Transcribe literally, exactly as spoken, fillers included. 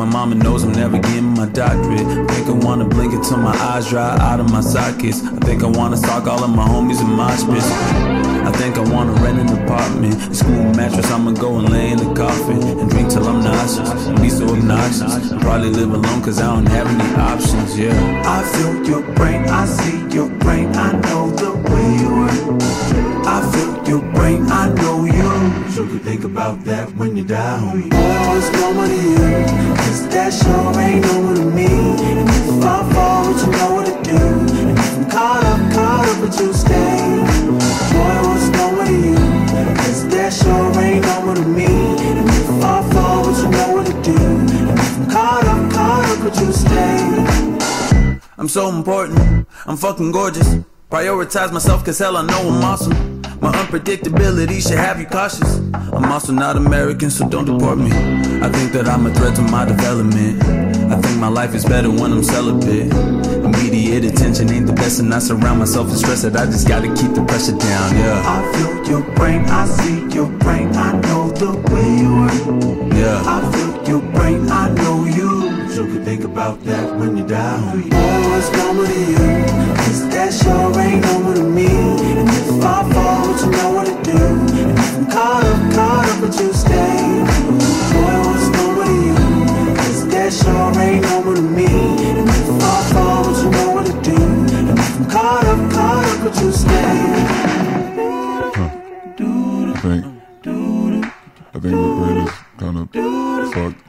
my mama knows I'm never getting my doctorate. I think I wanna blink until my eyes dry out of my sockets. I think I wanna stalk all of my homies in my space. I think I wanna rent an apartment, a school mattress, I'ma go and lay in the coffin and drink till I'm nauseous, and be so obnoxious, and probably live alone cause I don't have any options, yeah. I feel your brain, I see your brain, I know the way you work. I feel your brain, I know you. So you think about that when you die, homie. Boy, what's normal to you? Cause that sure ain't normal to me. And if I fall, you know what to do. And if I'm caught up, caught up, but you stay. Boy, what's normal to you? Cause that sure ain't normal to me. And if I fall, you know what to do. And if I'm caught up, caught up, but you stay. I'm so important, I'm fucking gorgeous. Prioritize myself cause hell I know I'm awesome. My unpredictability should have you cautious. I'm also not American, so don't deport me. I think that I'm a threat to my development. I think my life is better when I'm celibate. Immediate attention ain't the best, and I surround myself with stress that I just gotta keep the pressure down, yeah. I feel your brain, I see your brain, I know the way you work. Yeah. I feel your brain, I know you. So you can think about that when you die, homie. Boy, what's normal to you? Cause that sure ain't normal to me. And if I fall, you know what to do. And if I'm caught up, caught up, but you stay. Boy, what's normal to you? Cause that sure ain't normal to me. And if I fall, you know what to do. And if I'm caught up, caught up, but you stay. Huh. I think, I think the brain is kind of fucked.